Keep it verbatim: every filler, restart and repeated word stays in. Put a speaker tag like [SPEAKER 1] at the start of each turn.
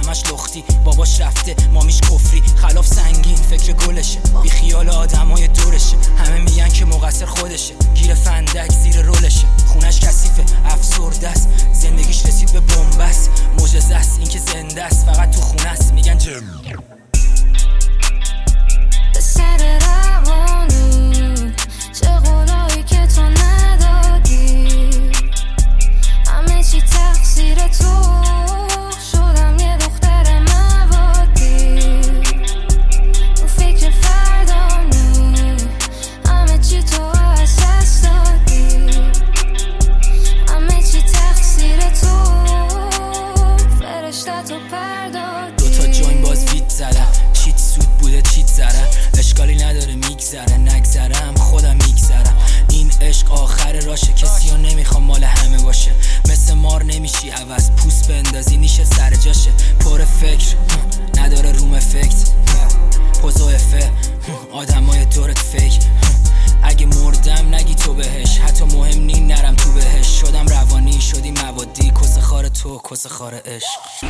[SPEAKER 1] همش لختی، باباش رفته مامیش کفری، خلاف سنگین فکر گلشه، بی خیال آدمای دورشه، همه میگن که مقصر خودشه، گیر فندک زیر رولشه، خونش کثیفه افسرده است، زندگیش رسید به بنبست، معجزه است این که زنده است، فقط تو خونه است میگن جم.
[SPEAKER 2] به سر روانی چه قولایی که تو ندادی، همه چی تقصیر تو، شدم یه دختر موادی، تو فکر فردانی همه چی تو از دست دادی، همه چی تقصیر تو، فرشته تو پردادی.
[SPEAKER 1] دوتا جوین باز ویت زدم، چیت سود بوده چیت زدم، اشکالی نداره میگذره، نگذرم خودم میگذرم، این عشق آخر راشه، کسی رو نمیخوام مال همه باشه، مثل مار نمیشی عوض، پوست بندازی نیشه سر جاشه، پر فکر نداره روم افکت، پوز و افه آدمای دورت فیک، اگه مردم نگی تو بهش، حتی مهم نی نرم تو بهش، شدم روانی شدی موادی، کس خار تو کس خار عشق.